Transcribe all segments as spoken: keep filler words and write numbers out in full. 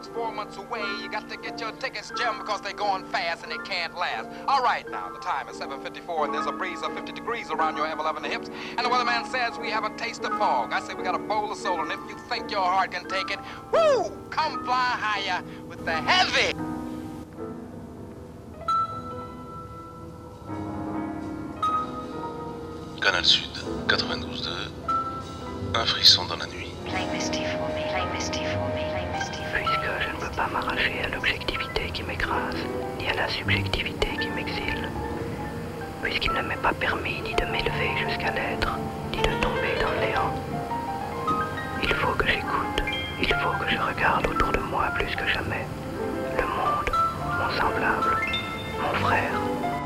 Olympics four months away. You got to get your tickets, Jim, because they're going fast and they can't last. All right, now, the time is seven fifty-four and there's a breeze of fifty degrees around your M eleven hips. And the weatherman says we have a taste of fog. I say we got a bowl of soul, and if you think your heart can take it, woo, come fly higher with the heavy. Canal Sud, quatre-vingt-douze deux, un frisson dans la nuit. Puisque je ne peux pas m'arracher à l'objectivité qui m'écrase, ni à la subjectivité qui m'exile. Puisqu'il ne m'est pas permis ni de m'élever jusqu'à l'être, ni de tomber dans le néant. Il faut que j'écoute, il faut que je regarde autour de moi plus que jamais. Le monde, mon semblable, mon frère.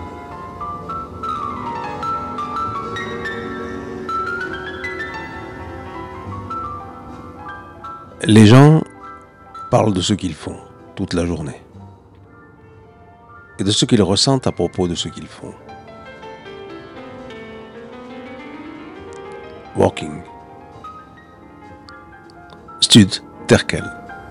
Les gens parlent de ce qu'ils font toute la journée et de ce qu'ils ressentent à propos de ce qu'ils font. Walking. Stud Terkel.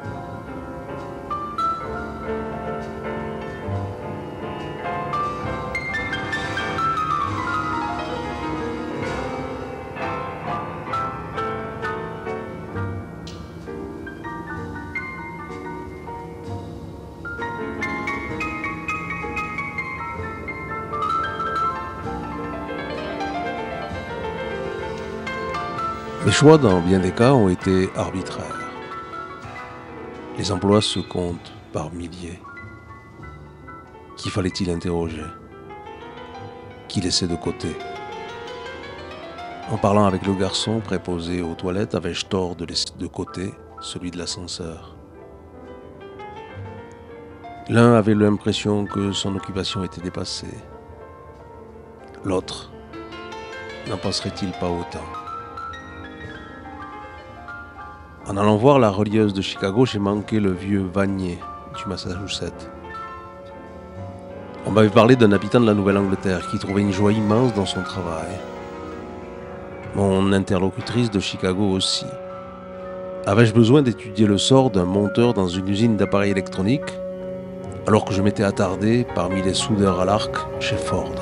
Les choix, dans bien des cas, ont été arbitraires. Les emplois se comptent par milliers. Qui fallait-il interroger? Qui laisser de côté? En parlant avec le garçon préposé aux toilettes, avais-je tort de laisser de côté celui de l'ascenseur? L'un avait l'impression que son occupation était dépassée. L'autre n'en penserait-il pas autant? En allant voir la relieuse de Chicago, j'ai manqué le vieux Vanier du Massachusetts. On m'avait parlé d'un habitant de la Nouvelle-Angleterre qui trouvait une joie immense dans son travail. Mon interlocutrice de Chicago aussi. Avais-je besoin d'étudier le sort d'un monteur dans une usine d'appareils électroniques alors que je m'étais attardé parmi les soudeurs à l'arc chez Ford?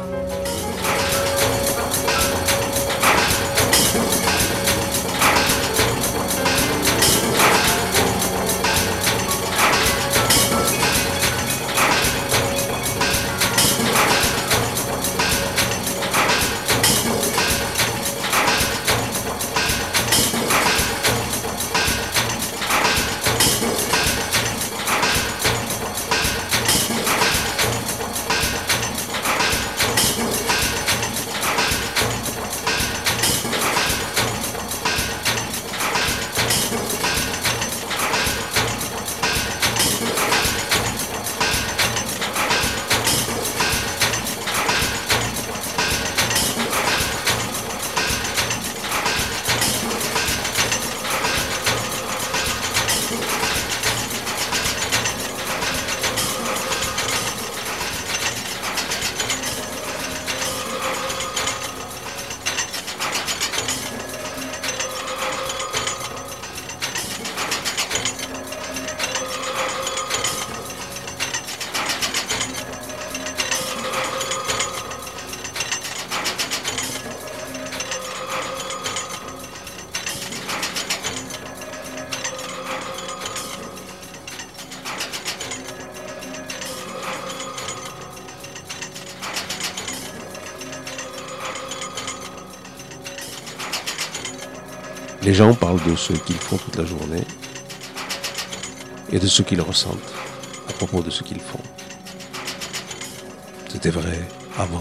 Les gens parlent de ce qu'ils font toute la journée et de ce qu'ils ressentent à propos de ce qu'ils font. C'était vrai avant.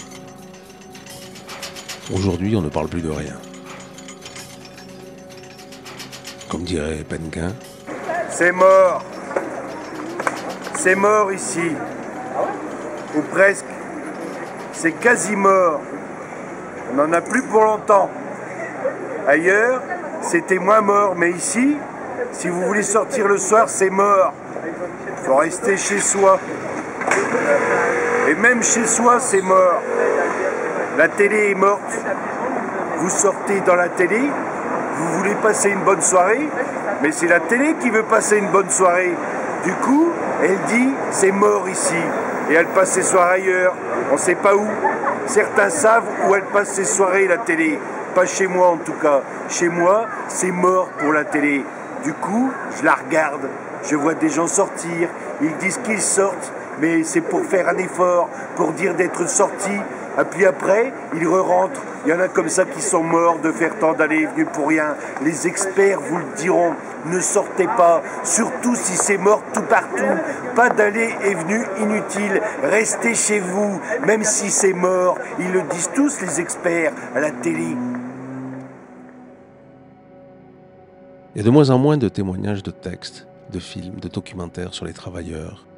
Aujourd'hui, on ne parle plus de rien. Comme dirait Penguin. C'est mort. C'est mort ici. Ou presque. C'est quasi mort. On n'en a plus pour longtemps. Ailleurs, c'était moins mort, mais ici, si vous voulez sortir le soir, c'est mort. Il faut rester chez soi. Et même chez soi, c'est mort. La télé est morte. Vous sortez dans la télé, vous voulez passer une bonne soirée, mais c'est la télé qui veut passer une bonne soirée. Du coup, elle dit c'est mort ici. Et elle passe ses soirées ailleurs, on ne sait pas où. Certains savent où elle passe ses soirées, la télé. Pas chez moi en tout cas. Chez moi, c'est mort pour la télé. Du coup, je la regarde. Je vois des gens sortir. Ils disent qu'ils sortent, mais c'est pour faire un effort, pour dire d'être sortis. Et puis après, ils re-rentrent. Il y en a comme ça qui sont morts de faire tant d'allées et venues pour rien. Les experts vous le diront, ne sortez pas, surtout si c'est mort tout partout. Pas d'allées et venues inutiles, restez chez vous, même si c'est mort. Ils le disent tous les experts à la télé. Il y a de moins en moins de témoignages de textes, de films, de documentaires sur les travailleurs.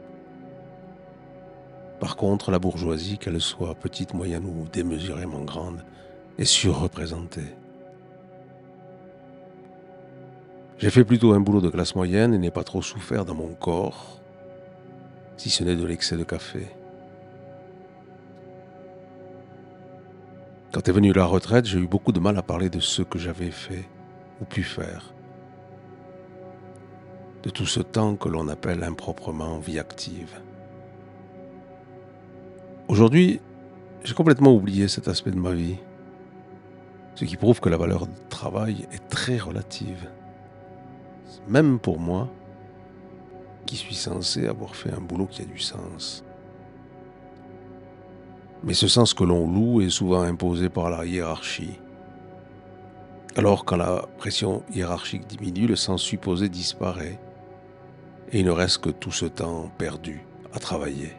Par contre, la bourgeoisie, qu'elle soit petite, moyenne ou démesurément grande, est surreprésentée. J'ai fait plutôt un boulot de classe moyenne et n'ai pas trop souffert dans mon corps, si ce n'est de l'excès de café. Quand est venue la retraite, j'ai eu beaucoup de mal à parler de ce que j'avais fait ou pu faire, de tout ce temps que l'on appelle improprement vie active. Aujourd'hui, j'ai complètement oublié cet aspect de ma vie, ce qui prouve que la valeur du travail est très relative. Même pour moi, qui suis censé avoir fait un boulot qui a du sens. Mais ce sens que l'on loue est souvent imposé par la hiérarchie. Alors quand la pression hiérarchique diminue, le sens supposé disparaît, et il ne reste que tout ce temps perdu à travailler.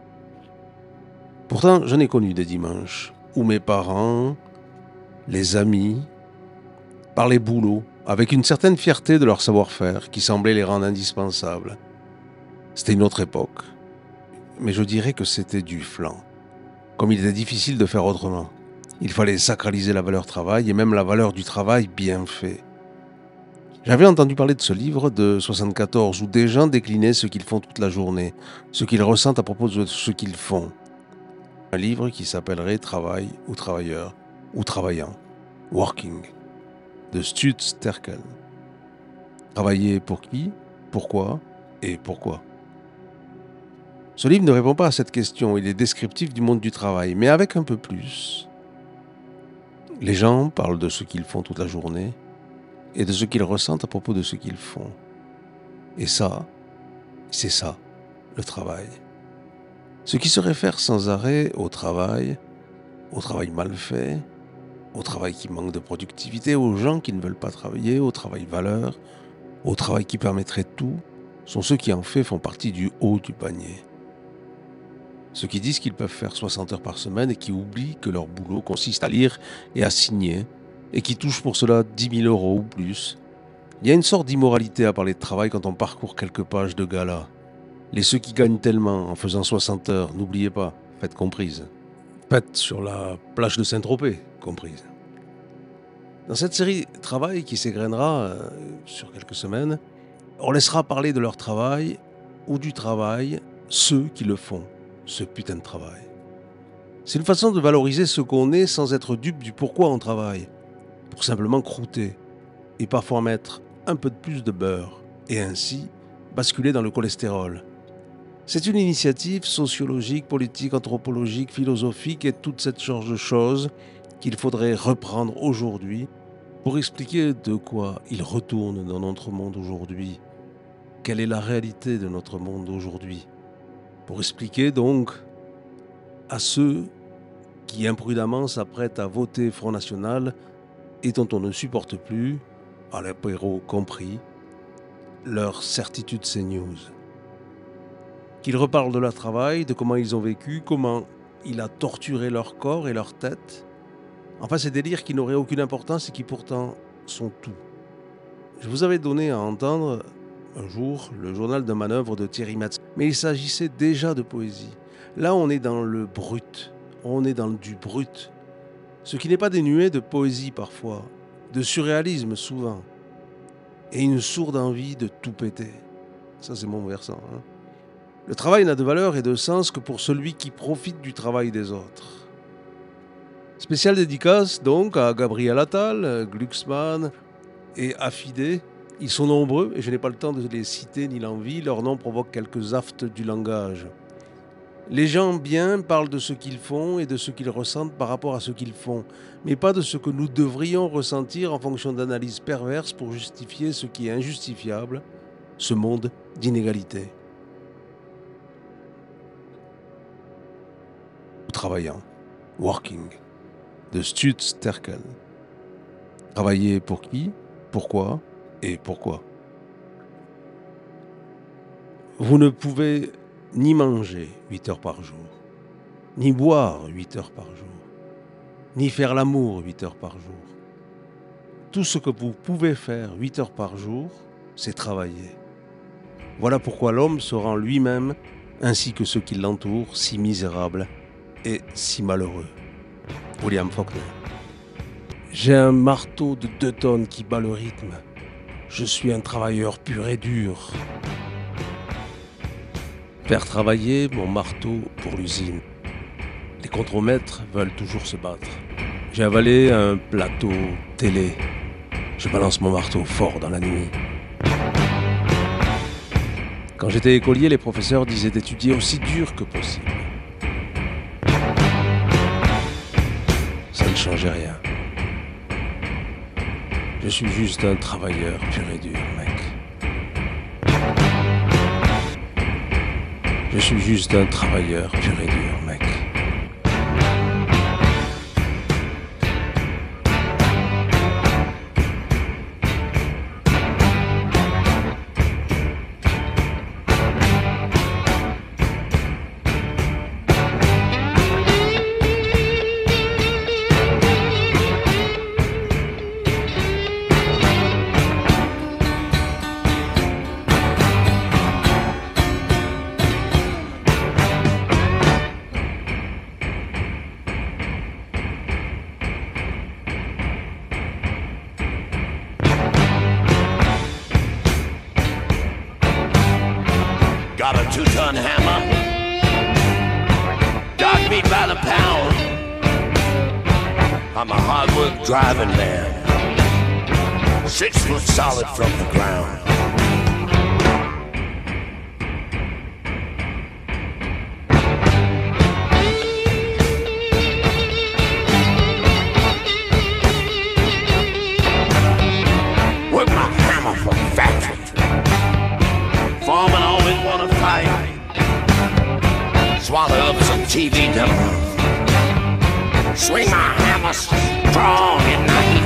Pourtant, je n'ai connu des dimanches où mes parents, les amis, parlaient boulot avec une certaine fierté de leur savoir-faire qui semblait les rendre indispensables. C'était une autre époque, mais je dirais que c'était du flan, comme il était difficile de faire autrement. Il fallait sacraliser la valeur travail et même la valeur du travail bien fait. J'avais entendu parler de ce livre de soixante-quatorze où des gens déclinaient ce qu'ils font toute la journée, ce qu'ils ressentent à propos de ce qu'ils font. Un livre qui s'appellerait Travail ou Travailleur ou Travaillant, Working, de Stutz Terkel. Travailler pour qui, pourquoi et pourquoi. Ce livre ne répond pas à cette question, il est descriptif du monde du travail, mais avec un peu plus. Les gens parlent de ce qu'ils font toute la journée et de ce qu'ils ressentent à propos de ce qu'ils font. Et ça, c'est ça, le travail. Ce qui se réfère sans arrêt au travail, au travail mal fait, au travail qui manque de productivité, aux gens qui ne veulent pas travailler, au travail valeur, au travail qui permettrait tout, sont ceux qui en fait font partie du haut du panier. Ceux qui disent qu'ils peuvent faire soixante heures par semaine et qui oublient que leur boulot consiste à lire et à signer et qui touchent pour cela dix mille euros ou plus. Il y a une sorte d'immoralité à parler de travail quand on parcourt quelques pages de gala. Les ceux qui gagnent tellement en faisant soixante heures, n'oubliez pas, faites comprise. Faites sur la plage de Saint-Tropez, comprise. Dans cette série Travail qui s'égrènera euh, sur quelques semaines, on laissera parler de leur travail ou du travail ceux qui le font, ce putain de travail. C'est une façon de valoriser ce qu'on est sans être dupe du pourquoi on travaille, pour simplement croûter et parfois mettre un peu de plus de beurre et ainsi basculer dans le cholestérol. C'est une initiative sociologique, politique, anthropologique, philosophique et toute cette sorte de choses qu'il faudrait reprendre aujourd'hui pour expliquer de quoi il retourne dans notre monde aujourd'hui. Quelle est la réalité de notre monde aujourd'hui? Pour expliquer donc à ceux qui imprudemment s'apprêtent à voter Front National et dont on ne supporte plus, à l'apéro compris, leur certitude CNews. Qu'ils reparlent de leur travail, de comment ils ont vécu, comment il a torturé leur corps et leur tête. Enfin, ces délires qui n'auraient aucune importance et qui pourtant sont tout. Je vous avais donné à entendre un jour le journal de manœuvre de Thierry Metz, mais il s'agissait déjà de poésie. Là, on est dans le brut, on est dans du brut, ce qui n'est pas dénué de poésie parfois, de surréalisme souvent, et une sourde envie de tout péter. Ça, c'est mon versant. Hein. Le travail n'a de valeur et de sens que pour celui qui profite du travail des autres. Spéciale dédicace donc à Gabriel Attal, Glucksmann et Affidé, Ils sont nombreux et je n'ai pas le temps de les citer ni l'envie, leur nom provoque quelques aftes du langage. Les gens bien parlent de ce qu'ils font et de ce qu'ils ressentent par rapport à ce qu'ils font, mais pas de ce que nous devrions ressentir en fonction d'analyses perverses pour justifier ce qui est injustifiable, ce monde d'inégalité. Travaillant, working, de Stutz Terkel. Travailler pour qui, pourquoi et pourquoi. Vous ne pouvez ni manger huit heures par jour, ni boire huit heures par jour, ni faire l'amour huit heures par jour. Tout ce que vous pouvez faire huit heures par jour, c'est travailler. Voilà pourquoi l'homme se rend lui-même, ainsi que ceux qui l'entourent, si misérable et si malheureux. William Faulkner. J'ai un marteau de deux tonnes qui bat le rythme. Je suis un travailleur pur et dur. Faire travailler mon marteau pour l'usine. Les contremaîtres veulent toujours se battre. J'ai avalé un plateau télé. Je balance mon marteau fort dans la nuit. Quand j'étais écolier, les professeurs disaient d'étudier aussi dur que possible. Ça ne changeait rien. Je suis juste un travailleur pur et dur, mec. Je suis juste un travailleur pur et dur, mec. Got a two-ton hammer, dog meat by the pound. I'm a hard-work driving man, six foot solid from the ground. Work my hammer for factory. Foreman always wanna fight. Swallow up some T V dumb. Swing my hammer strong at night.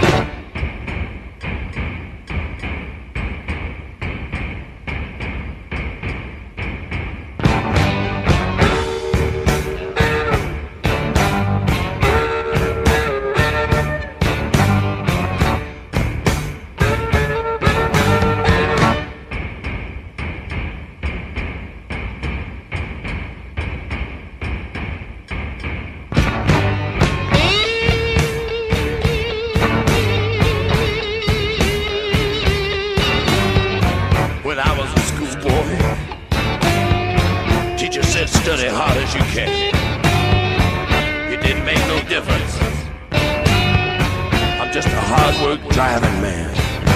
Study hard as you can. It didn't make no difference. I'm just a hard work driving man.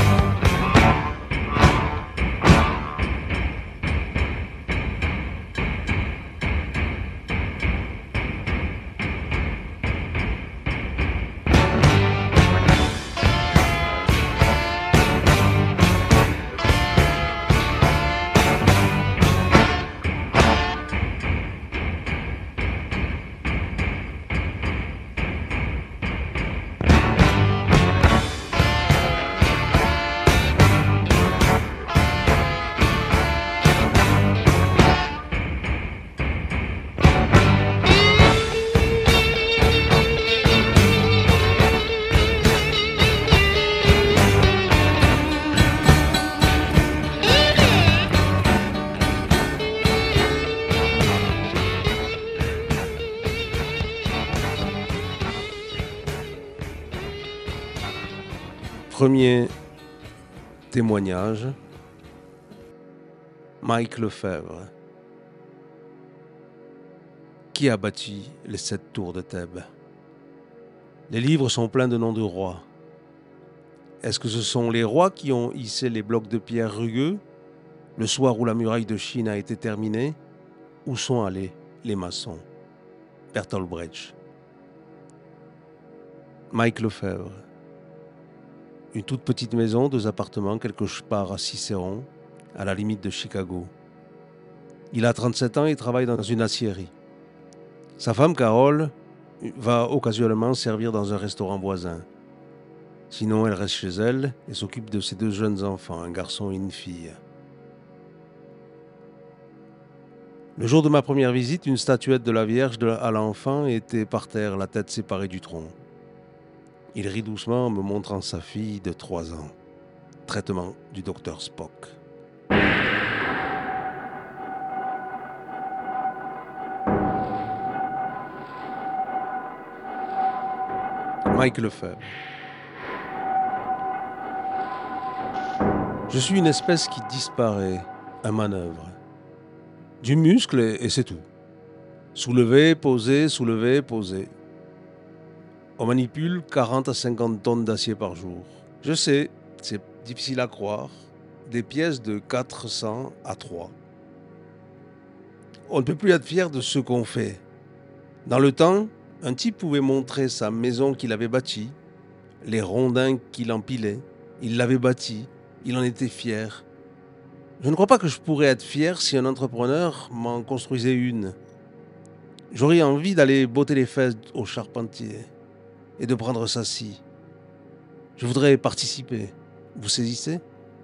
Premier témoignage, Mike Lefebvre. Qui a bâti les sept tours de Thèbes? Les livres sont pleins de noms de rois. Est-ce que ce sont les rois qui ont hissé les blocs de pierre rugueux le soir où la muraille de Chine a été terminée? Où sont allés les maçons? Bertolt Brecht. Mike Lefebvre. Une toute petite maison, deux appartements, quelque part à Cicéron, à la limite de Chicago. Il a trente-sept ans et travaille dans une aciérie. Sa femme, Carole, va occasionnellement servir dans un restaurant voisin. Sinon, elle reste chez elle et s'occupe de ses deux jeunes enfants, un garçon et une fille. Le jour de ma première visite, une statuette de la Vierge à l'enfant était par terre, la tête séparée du tronc. Il rit doucement en me montrant sa fille de trois ans. Traitement du docteur Spock. Mike Lefebvre. Je suis une espèce qui disparaît à manœuvre. Du muscle et c'est tout. Soulever, poser, soulever, poser. On manipule quarante à cinquante tonnes d'acier par jour. Je sais, c'est difficile à croire. Des pièces de quatre cents à trois. On ne peut plus être fier de ce qu'on fait. Dans le temps, un type pouvait montrer sa maison qu'il avait bâtie, les rondins qu'il empilait. Il l'avait bâtie, il en était fier. Je ne crois pas que je pourrais être fier si un entrepreneur m'en construisait une. J'aurais envie d'aller botter les fesses au charpentier et de prendre sa scie. Je voudrais participer. Vous saisissez?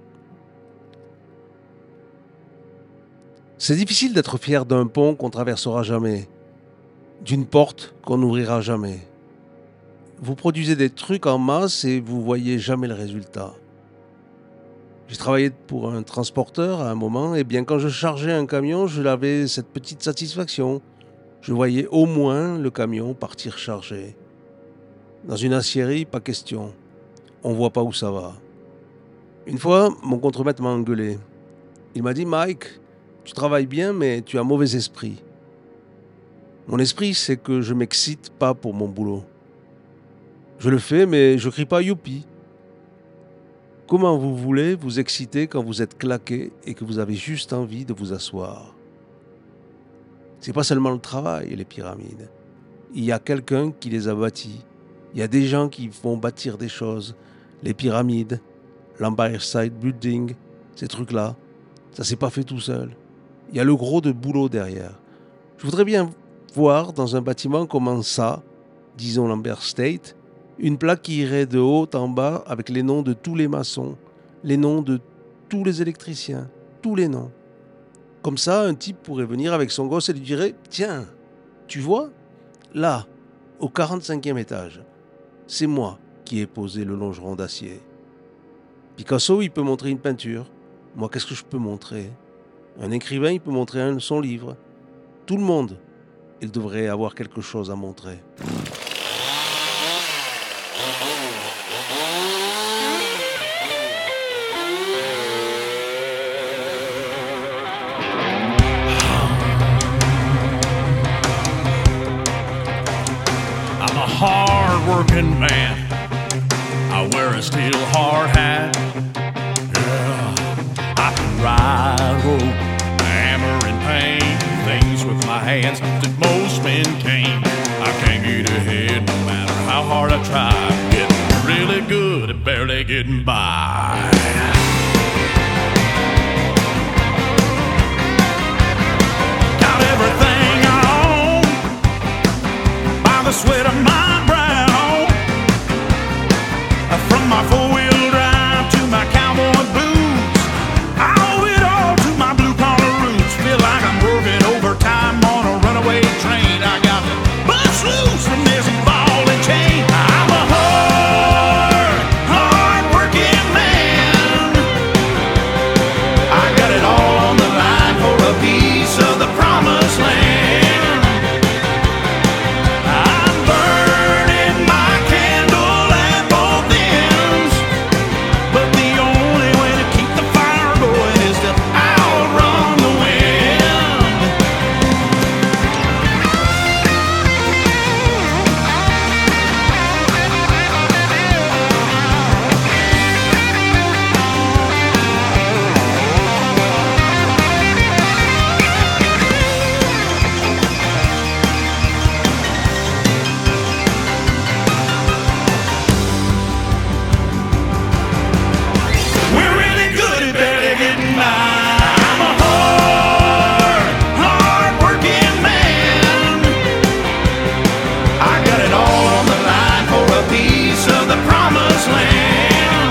C'est difficile d'être fier d'un pont qu'on traversera jamais, d'une porte qu'on n'ouvrira jamais. Vous produisez des trucs en masse et vous voyez jamais le résultat. J'ai travaillé pour un transporteur à un moment, et bien quand je chargeais un camion, je avais cette petite satisfaction. Je voyais au moins le camion partir chargé. Dans une aciérie, pas question. On voit pas où ça va. Une fois, mon contremaître m'a engueulé. Il m'a dit « Mike, tu travailles bien, mais tu as mauvais esprit. » Mon esprit, c'est que je m'excite pas pour mon boulot. Je le fais, mais je crie pas « youpi ». Comment vous voulez vous exciter quand vous êtes claqué et que vous avez juste envie de vous asseoir? C'est pas seulement le travail, les pyramides. Il y a quelqu'un qui les a bâties. Il y a des gens qui vont bâtir des choses. Les pyramides, l'Empire State Building, ces trucs-là, ça s'est pas fait tout seul. Il y a le gros de boulot derrière. Je voudrais bien voir dans un bâtiment comment ça, disons l'Empire State, une plaque qui irait de haut en bas avec les noms de tous les maçons, les noms de tous les électriciens, tous les noms. Comme ça, un type pourrait venir avec son gosse et lui dirait « Tiens, tu vois, là, au quarante-cinquième étage, c'est moi qui ai posé le longeron d'acier. Picasso, il peut montrer une peinture. Moi, qu'est-ce que je peux montrer? Un écrivain, il peut montrer un, son livre. Tout le monde, il devrait avoir quelque chose à montrer. » Hard-working man, I wear a steel hard hat. Yeah, I can ride rope, hammer and paint things with my hands that most men can't. I can't get ahead no matter how hard I try. I'm getting really good at barely getting by. Got everything I own by the sweat of my from my four-wheel drive to my cowboy boots, I owe it all to my blue-collar roots. Feel like I'm working overtime on a runaway train. I got to bust loose from this ball and chain. I'm a hard, hard-working man. I got it all on the line for a piece of the promised land. I'm burned getting by. I'm a hard, hard working man. I got it all on the line for a piece of the promised land.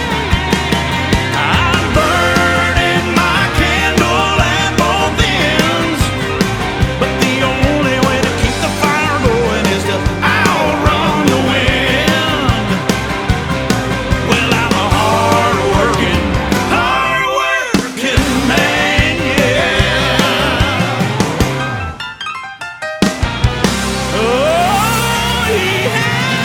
I'm burning my candle at both ends, but the only way to keep the fire going is to outrun the wind. Well, I'm a hard working, hard working man, yeah. Oh, yeah.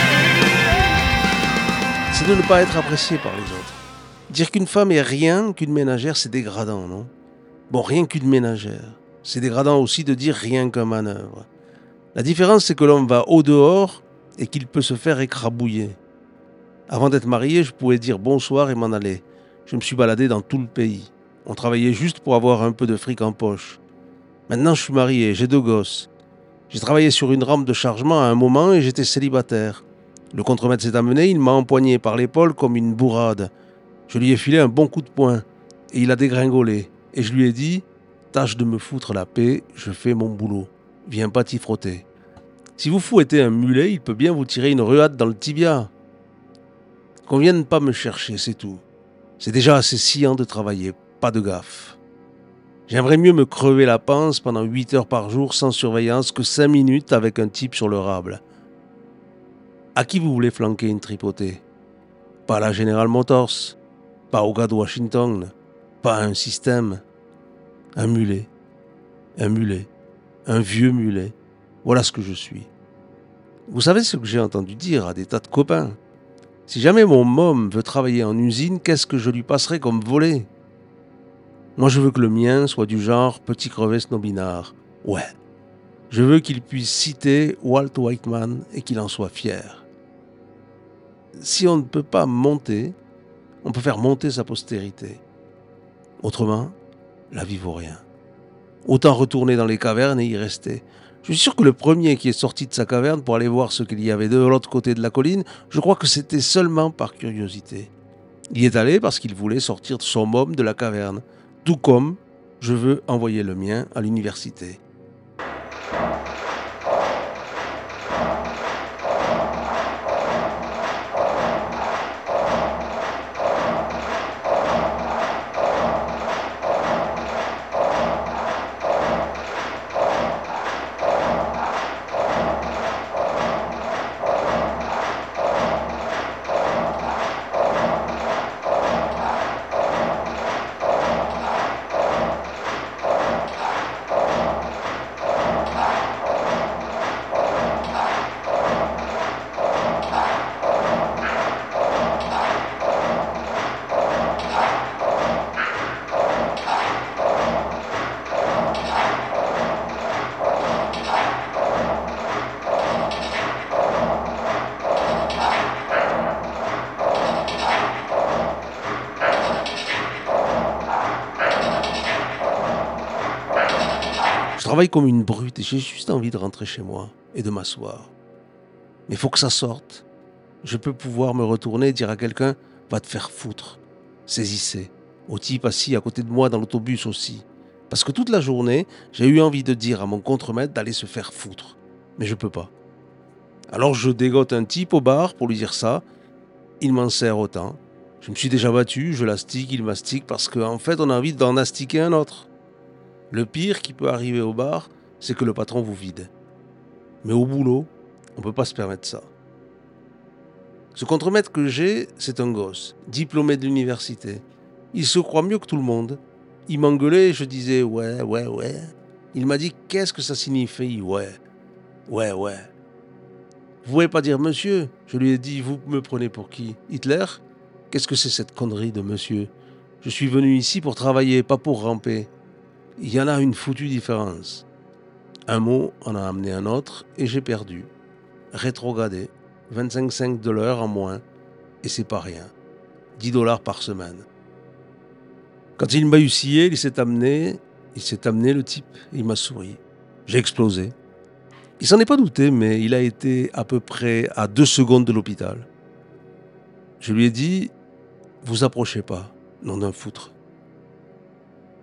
C'est de ne pas être apprécié par les autres. Dire qu'une femme est rien qu'une ménagère, c'est dégradant, non? Bon, rien qu'une ménagère. C'est dégradant aussi de dire rien qu'un manœuvre. La différence, c'est que l'homme va au dehors et qu'il peut se faire écrabouiller. Avant d'être marié, je pouvais dire bonsoir et m'en aller. Je me suis baladé dans tout le pays. On travaillait juste pour avoir un peu de fric en poche. Maintenant, je suis marié, j'ai deux gosses. J'ai travaillé sur une rampe de chargement à un moment et j'étais célibataire. Le contremaître s'est amené, il m'a empoigné par l'épaule comme une bourrade. Je lui ai filé un bon coup de poing et il a dégringolé. Et je lui ai dit « Tâche de me foutre la paix, je fais mon boulot. Viens pas t'y frotter. » Si vous fouettez un mulet, il peut bien vous tirer une ruade dans le tibia. Qu'on vienne pas me chercher, c'est tout. C'est déjà assez sciant de travailler, pas de gaffe. J'aimerais mieux me crever la panse pendant huit heures par jour sans surveillance que cinq minutes avec un type sur le rable. À qui vous voulez flanquer une tripotée? Pas à la General Motors, pas au gars de Washington, pas à un système. Un mulet, un mulet, un vieux mulet. Voilà ce que je suis. Vous savez ce que j'ai entendu dire à des tas de copains? Si jamais mon môme veut travailler en usine, qu'est-ce que je lui passerai comme volet? Moi, je veux que le mien soit du genre petit crevé snobinard. Ouais. Je veux qu'il puisse citer Walt Whiteman et qu'il en soit fier. Si on ne peut pas monter, on peut faire monter sa postérité. Autrement, la vie vaut rien. Autant retourner dans les cavernes et y rester. Je suis sûr que le premier qui est sorti de sa caverne pour aller voir ce qu'il y avait de l'autre côté de la colline, je crois que c'était seulement par curiosité. Il y est allé parce qu'il voulait sortir son môme de la caverne, tout comme je veux envoyer le mien à l'université. Je travaille comme une brute et j'ai juste envie de rentrer chez moi et de m'asseoir. Mais il faut que ça sorte. Je peux pouvoir me retourner et dire à quelqu'un « Va te faire foutre ». Saisissez. Au type assis à côté de moi dans l'autobus aussi. Parce que toute la journée, j'ai eu envie de dire à mon contremaître d'aller se faire foutre. Mais je peux pas. Alors je dégote un type au bar pour lui dire ça. Il m'en sert autant. Je me suis déjà battu, je l'astique, il mastique parce qu'en fait on a envie d'en astiquer un autre. Le pire qui peut arriver au bar, c'est que le patron vous vide. Mais au boulot, on ne peut pas se permettre ça. Ce contremaître que j'ai, c'est un gosse, diplômé de l'université. Il se croit mieux que tout le monde. Il m'engueulait et je disais « ouais, ouais, ouais ». Il m'a dit « qu'est-ce que ça signifie, ouais, ouais, ouais ». Vous pouvez pas dire « monsieur ». Je lui ai dit « vous me prenez pour qui? Hitler? Qu'est-ce que c'est cette connerie de monsieur? Je suis venu ici pour travailler, pas pour ramper. Il y en a une foutue différence. » Un mot en a amené un autre et j'ai perdu. Rétrogradé, vingt-cinq cents de l'heure en moins, et c'est pas rien. dix dollars par semaine. Quand il m'a husillé, il s'est amené, il s'est amené le type, il m'a souri. J'ai explosé. Il s'en est pas douté, mais il a été à peu près à deux secondes de l'hôpital. Je lui ai dit, vous approchez pas, nom d'un foutre.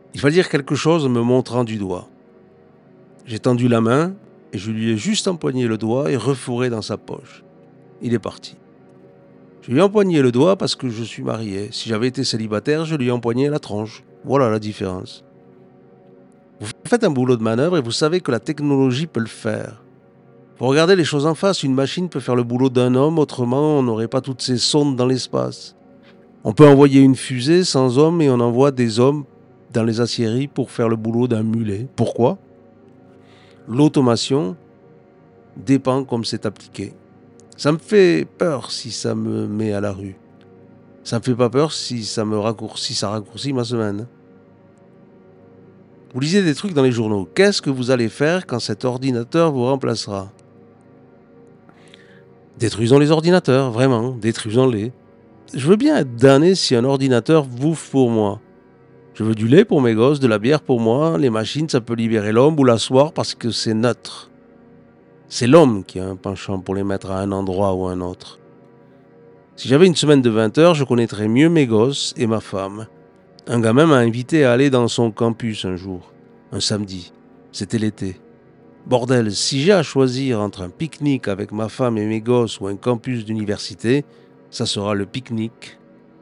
Il fallait dire quelque chose en me montrant du doigt. J'ai tendu la main et je lui ai juste empoigné le doigt et refourré dans sa poche. Il est parti. Je lui ai empoigné le doigt parce que je suis marié. Si j'avais été célibataire, je lui ai empoigné la tronche. Voilà la différence. Vous faites un boulot de manœuvre et vous savez que la technologie peut le faire. Vous regardez les choses en face, une machine peut faire le boulot d'un homme, autrement on n'aurait pas toutes ces sondes dans l'espace. On peut envoyer une fusée sans hommes et on envoie des hommes dans les aciéries pour faire le boulot d'un mulet. Pourquoi ? L'automation dépend comme c'est appliqué. Ça me fait peur si ça me met à la rue. Ça me fait pas peur si ça me raccourcit, ça raccourcit ma semaine. Vous lisez des trucs dans les journaux. Qu'est-ce que vous allez faire quand cet ordinateur vous remplacera ? Détruisons les ordinateurs, vraiment, détruisons-les. Je veux bien être damné si un ordinateur bouffe pour moi. Je veux du lait pour mes gosses, de la bière pour moi. Les machines, ça peut libérer l'homme ou l'asseoir parce que c'est neutre. C'est l'homme qui a un penchant pour les mettre à un endroit ou à un autre. Si j'avais une semaine de vingt heures, je connaîtrais mieux mes gosses et ma femme. Un gamin m'a invité à aller dans son campus un jour, un samedi. C'était l'été. Bordel, si j'ai à choisir entre un pique-nique avec ma femme et mes gosses ou un campus d'université, ça sera le pique-nique.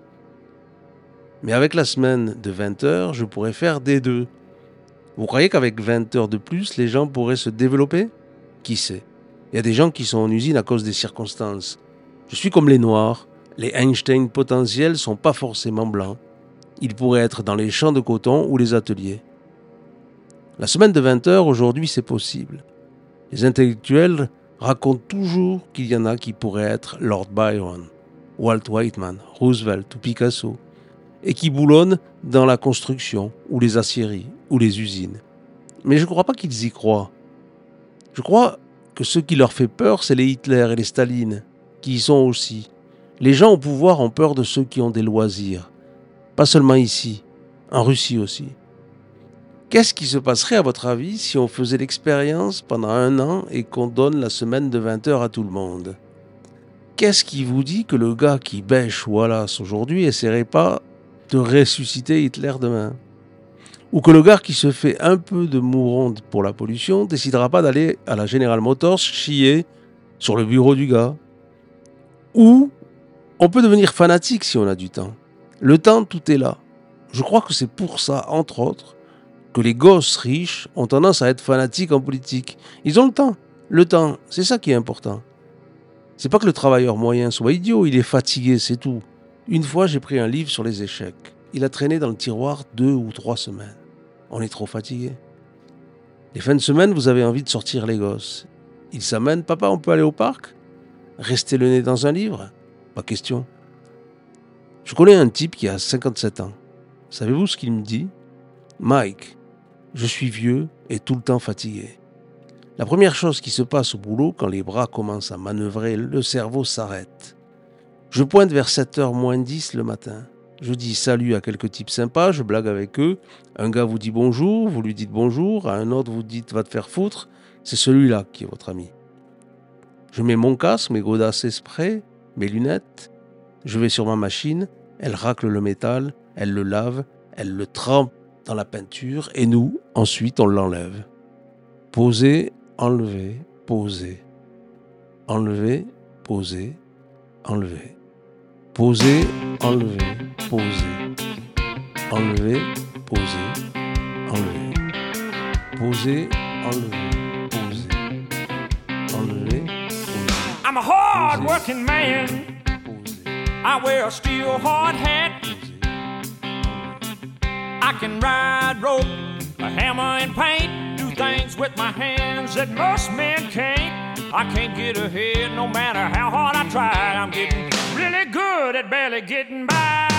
Mais avec la semaine de vingt heures, je pourrais faire des deux. Vous croyez qu'avec vingt heures de plus, les gens pourraient se développer ? Qui sait ? Il y a des gens qui sont en usine à cause des circonstances. Je suis comme les Noirs. Les Einstein potentiels sont pas forcément blancs. Ils pourraient être dans les champs de coton ou les ateliers. La semaine de vingt heures, aujourd'hui, c'est possible. Les intellectuels racontent toujours qu'il y en a qui pourraient être Lord Byron, Walt Whitman, Roosevelt ou Picasso, et qui boulonnent dans la construction, ou les aciéries, ou les usines. Mais je ne crois pas qu'ils y croient. Je crois que ce qui leur fait peur, c'est les Hitler et les Staline, qui y sont aussi. Les gens au pouvoir ont peur de ceux qui ont des loisirs. Pas seulement ici, en Russie aussi. Qu'est-ce qui se passerait à votre avis si on faisait l'expérience pendant un an et qu'on donne la semaine de vingt heures à tout le monde ? Qu'est-ce qui vous dit que le gars qui bêche Wallace aujourd'hui essaierait pas de ressusciter Hitler demain ? Ou que le gars qui se fait un peu de mouronde pour la pollution décidera pas d'aller à la General Motors chier sur le bureau du gars ? Ou on peut devenir fanatique si on a du temps. Le temps, tout est là. Je crois que c'est pour ça, entre autres, que les gosses riches ont tendance à être fanatiques en politique. Ils ont le temps. Le temps, c'est ça qui est important. C'est pas que le travailleur moyen soit idiot, il est fatigué, c'est tout. Une fois, j'ai pris un livre sur les échecs. Il a traîné dans le tiroir deux ou trois semaines. On est trop fatigué. Les fins de semaine, vous avez envie de sortir les gosses. Ils s'amènent, papa, on peut aller au parc ? Rester le nez dans un livre ? Pas question. Je connais un type qui a cinquante-sept ans. Savez-vous ce qu'il me dit ? Mike, je suis vieux et tout le temps fatigué. La première chose qui se passe au boulot, quand les bras commencent à manœuvrer, le cerveau s'arrête. Je pointe vers sept heures moins dix le matin. Je dis salut à quelques types sympas, je blague avec eux. Un gars vous dit bonjour, vous lui dites bonjour. À un autre, vous dites va te faire foutre. C'est celui-là qui est votre ami. Je mets mon casque, mes godasses spray, mes lunettes. Je vais sur ma machine. Elle racle le métal, elle le lave, elle le trempe dans la peinture. Et nous, ensuite, on l'enlève. Poser, enlever, poser. Enlever, poser, enlever. Poser, enlever, poser. Enlever, poser, enlever. Poser, enlever, poser. Enlever, poser. I'm a hard-working man. I wear a steel hard hat. I can ride rope, a hammer and paint. Do things with my hands that most men can't. I can't get ahead no matter how hard I try. I'm getting really good at barely getting by.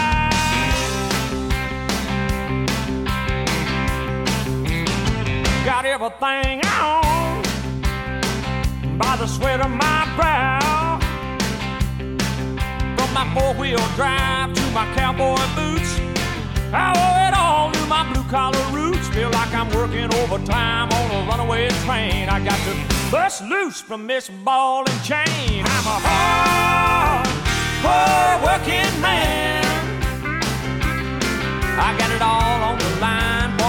Got everything I own by the sweat of my brow. From my four-wheel drive to my cowboy boots, I owe it all to my blue-collar roots. Feel like I'm working overtime on a runaway train. I got to bust loose from this ball and chain. I'm a hard, hard-working man. I got it all on the line, boy.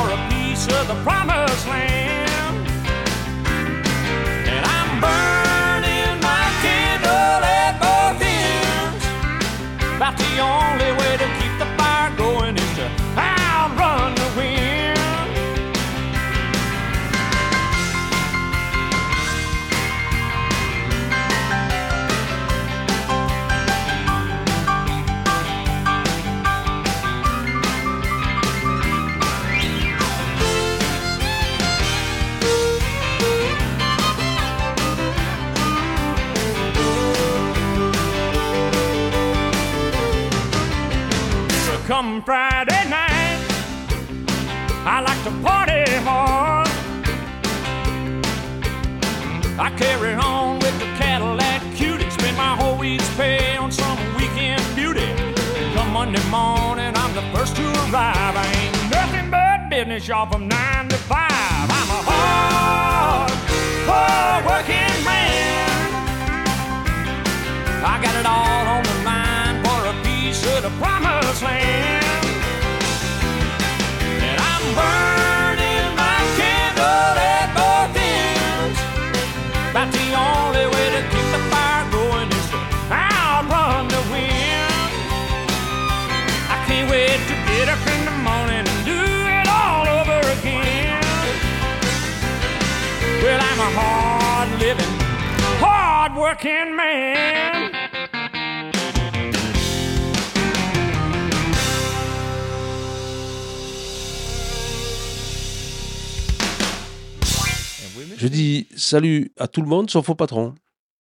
come Friday night, I like to party hard. I carry on with the Cadillac Cutie, spend my whole week's pay on some weekend beauty. Come Monday morning, I'm the first to arrive. I ain't nothing but business, y'all, from nine to five. I'm a hard, hard working man. I got it all on the line for a piece of the promised land. And I'm burning my candle at both ends. About the only way to keep the fire going is to outrun the wind. I can't wait to get up in the morning and do it all over again. Well, I'm a hard-living, hard-working man. Je dis salut à tout le monde sauf au patron.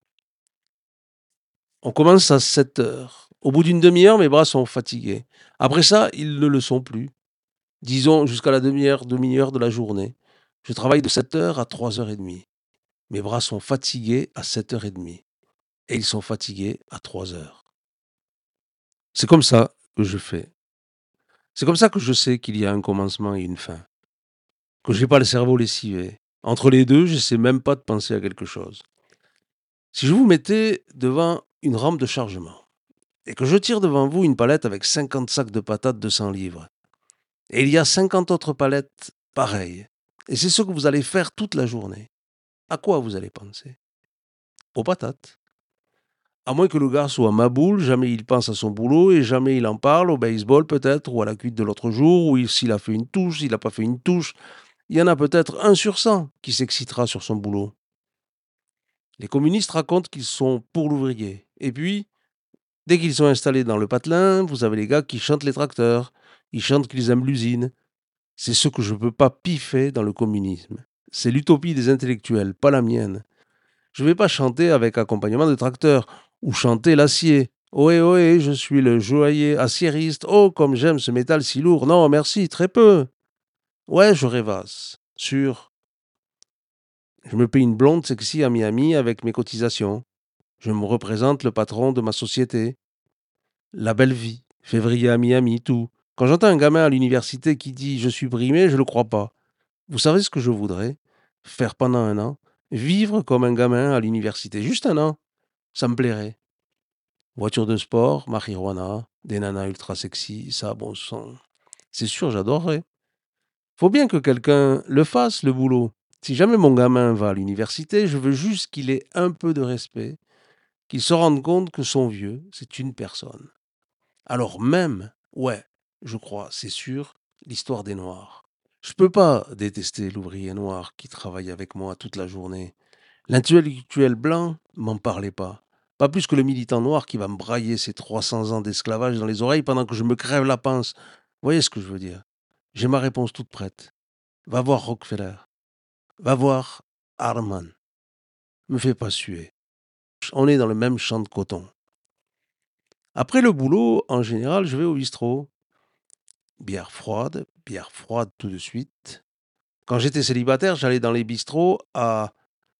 On commence à sept heures. Au bout d'une demi-heure, mes bras sont fatigués. Après ça, ils ne le sont plus. Disons jusqu'à la demi-heure, demi-heure de la journée. Je travaille de sept heures à trois heures trente. Mes bras sont fatigués à sept heures trente. Et ils sont fatigués à trois heures. C'est comme ça que je fais. C'est comme ça que je sais qu'il y a un commencement et une fin. Que je n'ai pas le cerveau lessivé. Entre les deux, je ne sais même pas de penser à quelque chose. Si je vous mettais devant une rampe de chargement et que je tire devant vous une palette avec cinquante sacs de patates de cent livres, et il y a cinquante autres palettes pareilles, et c'est ce que vous allez faire toute la journée, à quoi vous allez penser? Aux patates. À moins que le gars soit maboule, jamais il pense à son boulot et jamais il en parle, au baseball peut-être, ou à la cuite de l'autre jour, ou s'il a fait une touche, s'il n'a pas fait une touche. Il y en a peut-être un sur cent qui s'excitera sur son boulot. Les communistes racontent qu'ils sont pour l'ouvrier. Et puis, dès qu'ils sont installés dans le patelin, vous avez les gars qui chantent les tracteurs. Ils chantent qu'ils aiment l'usine. C'est ce que je ne peux pas piffer dans le communisme. C'est l'utopie des intellectuels, pas la mienne. Je ne vais pas chanter avec accompagnement de tracteurs ou chanter l'acier. Ohé, ohé, je suis le joaillier aciériste. Oh, comme j'aime ce métal si lourd. Non, merci, très peu. Ouais, je rêvasse. Sûr. Je me paye une blonde sexy à Miami avec mes cotisations. Je me représente le patron de ma société. La belle vie. Février à Miami, tout. Quand j'entends un gamin à l'université qui dit « je suis primé », je le crois pas. Vous savez ce que je voudrais? Faire pendant un an. Vivre comme un gamin à l'université. Juste un an. Ça me plairait. Voiture de sport, marijuana, des nanas ultra sexy, ça, bon sang. C'est sûr, j'adorerais. Faut bien que quelqu'un le fasse, le boulot. Si jamais mon gamin va à l'université, je veux juste qu'il ait un peu de respect, qu'il se rende compte que son vieux, c'est une personne. Alors même, ouais, je crois, c'est sûr, l'histoire des Noirs. Je peux pas détester l'ouvrier noir qui travaille avec moi toute la journée. L'intellectuel blanc, m'en parlez pas. Pas plus que le militant noir qui va me brailler ses trois cents ans d'esclavage dans les oreilles pendant que je me crève la panse. Vous voyez ce que je veux dire? J'ai ma réponse toute prête. Va voir Rockefeller. Va voir Harman. Me fais pas suer. On est dans le même champ de coton. Après le boulot, en général, je vais au bistrot. Bière froide, bière froide tout de suite. Quand j'étais célibataire, j'allais dans les bistrots à,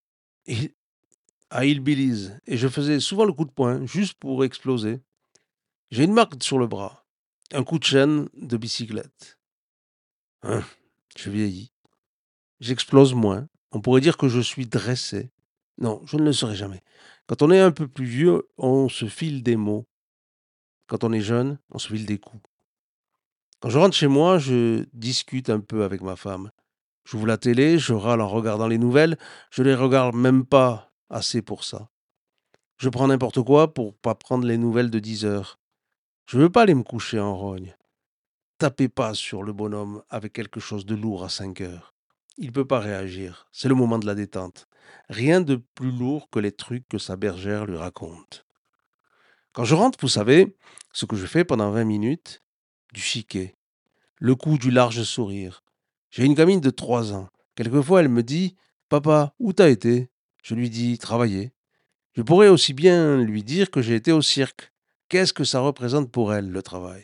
à Hillbillies et je faisais souvent le coup de poing, juste pour exploser. J'ai une marque sur le bras, un coup de chaîne de bicyclette. Hein, je vieillis. J'explose moins. On pourrait dire que je suis dressé. Non, je ne le serai jamais. Quand on est un peu plus vieux, on se file des mots. Quand on est jeune, on se file des coups. Quand je rentre chez moi, je discute un peu avec ma femme. J'ouvre la télé, je râle en regardant les nouvelles. Je les regarde même pas assez pour ça. Je prends n'importe quoi pour pas prendre les nouvelles de dix heures. Je veux pas aller me coucher en rogne. Tapez pas sur le bonhomme avec quelque chose de lourd à cinq heures. Il ne peut pas réagir. C'est le moment de la détente. Rien de plus lourd que les trucs que sa bergère lui raconte. Quand je rentre, vous savez, ce que je fais pendant vingt minutes, du chiquet. Le coup du large sourire. J'ai une gamine de trois ans. Quelquefois, elle me dit « Papa, où t'as été ?» Je lui dis « Travailler ». Je pourrais aussi bien lui dire que j'ai été au cirque. Qu'est-ce que ça représente pour elle, le travail?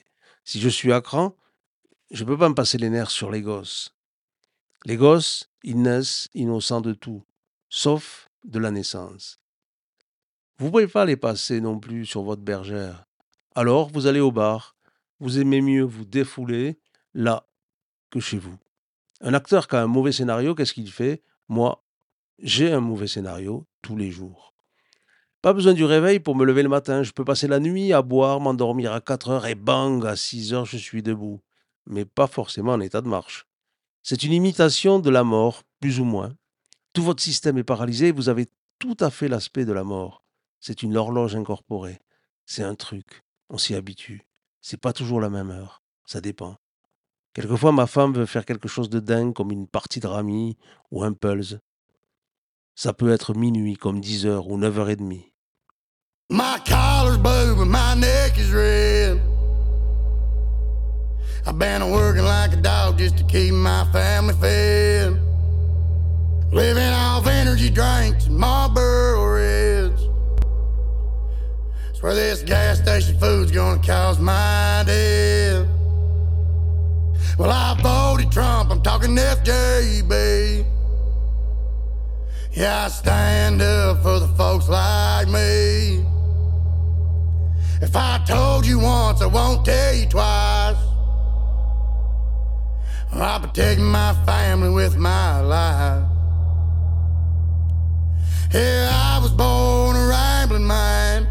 Si je suis à cran, je ne peux pas me passer les nerfs sur les gosses. Les gosses, ils naissent innocents de tout, sauf de la naissance. Vous ne pouvez pas les passer non plus sur votre bergère. Alors, vous allez au bar. Vous aimez mieux vous défouler là que chez vous. Un acteur qui a un mauvais scénario, qu'est-ce qu'il fait? Moi, j'ai un mauvais scénario tous les jours. Pas besoin du réveil pour me lever le matin. Je peux passer la nuit à boire, m'endormir à quatre heures et bang, à six heures, je suis debout. Mais pas forcément en état de marche. C'est une imitation de la mort, plus ou moins. Tout votre système est paralysé et vous avez tout à fait l'aspect de la mort. C'est une horloge incorporée. C'est un truc. On s'y habitue. C'est pas toujours la même heure. Ça dépend. Quelquefois, ma femme veut faire quelque chose de dingue comme une partie de rami ou un pulse. Ça peut être minuit comme dix heures ou neuf heures trente. My collar's blue and my neck is red. I've been working like a dog just to keep my family fed. Living off energy drinks and Marlboro Reds. Swear this gas station food's gonna cause my death. Well, I voted Trump, I'm talking F J B. Yeah, I stand up for the folks like me. If I told you once, I won't tell you twice. I protect my family with my life. Yeah, I was born a rambling man.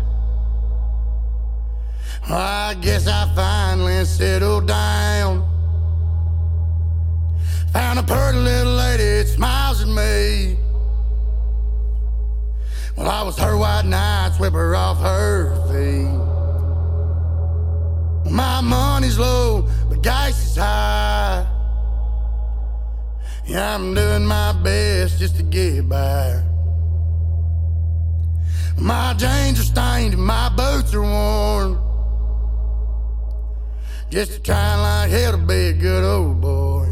I guess I finally settled down. Found a pretty little lady that smiles at me. Well, I was her white knight, sweep her off her feet. My money's low, but gas is high. Yeah, I'm doing my best just to get by. My jeans are stained and my boots are worn. Just trying like hell to be a good old boy.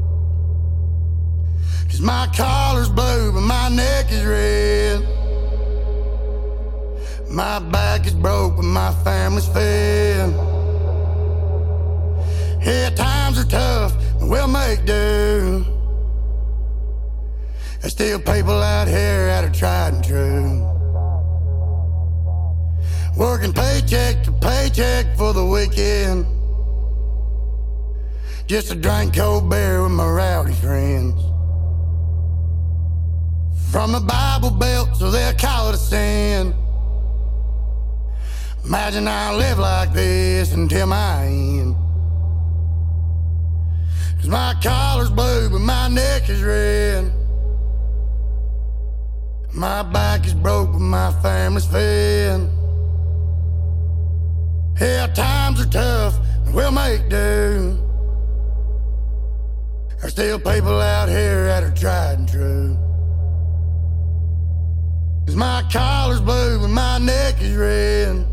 Cause my collar's blue but my neck is red. My back is broke but my family's fed. Yeah, times are tough but we'll make do. There's still people out here that are tried and true. Working paycheck to paycheck for the weekend. Just to drink cold beer with my rowdy friends. From the Bible Belt, so they'll call it a sin. Imagine I live like this until my end. Cause my collar's blue but my neck is red. My back is broke but my family's fed. Yeah, times are tough, but we'll make do. There's still people out here that are tried and true. Cause my collar's blue but my neck is red.